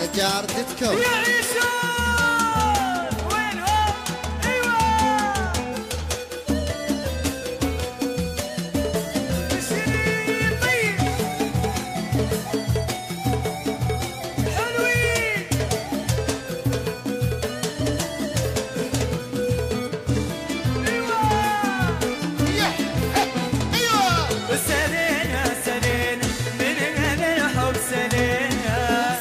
نجار ديتكو. يا عيسى وينهم؟ ايوه مسيرين طيب حلوين. ايوه ايوه سلينا سلينا من هذا الحب سلينا.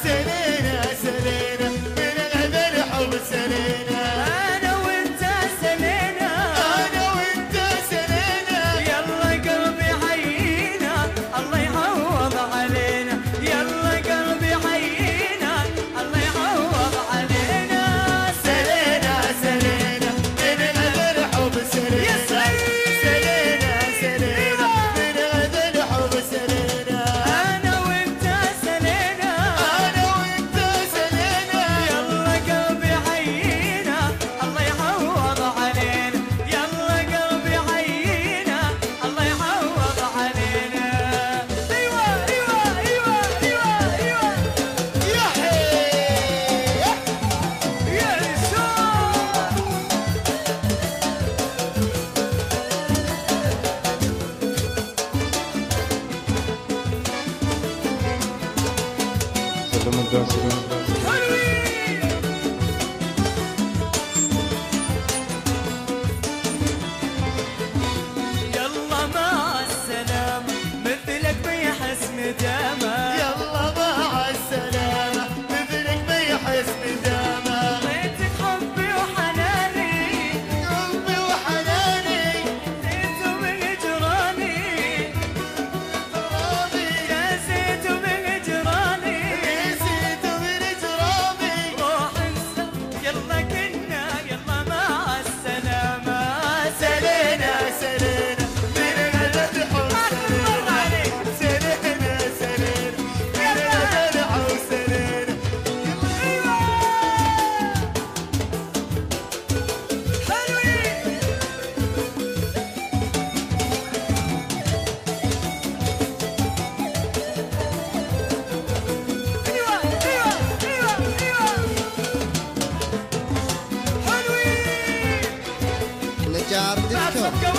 أنا وأنت سلينا. يلا قلبي حيينا الله يعوض علينا. يلا قلبي حيينا الله يعوض علينا. سلينا من هذا الحب سلينا. يا سلينا أنا وأنت سلينا. يلا قلبي حيينا الله يعوض علينا. يلا قلبي حيينا الله يعوض علينا. ايوه ايوه ايوه ايوه ايوه يا يا رسول. حلوين يلا مع السلامة مثلك بيحس ندامة. اعطيتك حبي وحناني نسيت من جراني. نسيت من جراني. روح انسى يلا كنا يلا مع السلامة. سلينا من هذا الحب سلينا. ايوه حلوين ايوه ايوه ايوه ايوه حلوين. نجار بعد ديتكو. صفقة